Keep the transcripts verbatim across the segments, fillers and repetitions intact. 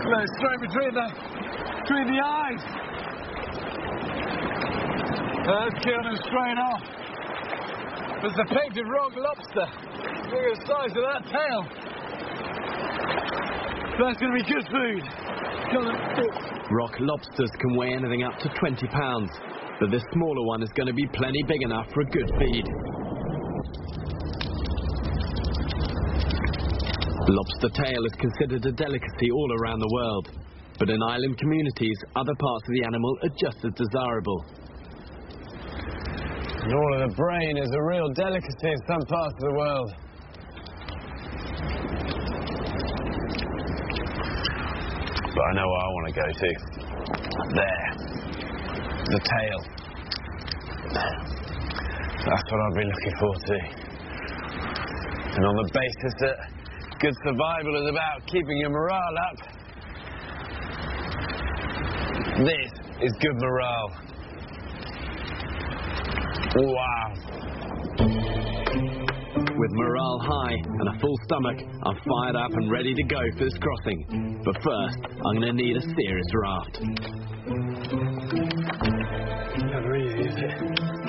No, straight between the, between the eyes. That's killing him straight off. It's a painted rock lobster. Look at the size of that tail. That's going to be good food. Rock lobsters can weigh anything up to twenty pounds, but this smaller one is going to be plenty big enough for a good feed. Lobster tail is considered a delicacy all around the world, but in island communities, other parts of the animal are just as desirable. And all of the brain is a real delicacy in some parts of the world. But I know where I want to go to. There. The tail. That's what I've been looking forward to. And on the basis that good survival is about keeping your morale up, this is good morale. Wow. With morale high and a full stomach, I'm fired up and ready to go for this crossing. But first, I'm going to need a serious raft. Never easy, is it?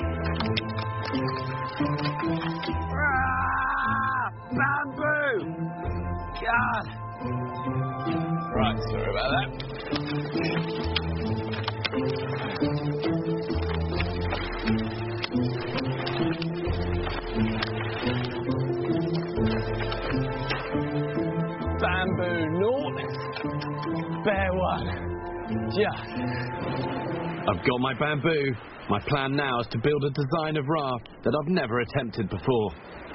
Ah, bamboo! God! Right, sorry about that. Bamboo naught, bear one, just. I've got my bamboo. My plan now is to build a design of raft that I've never attempted before.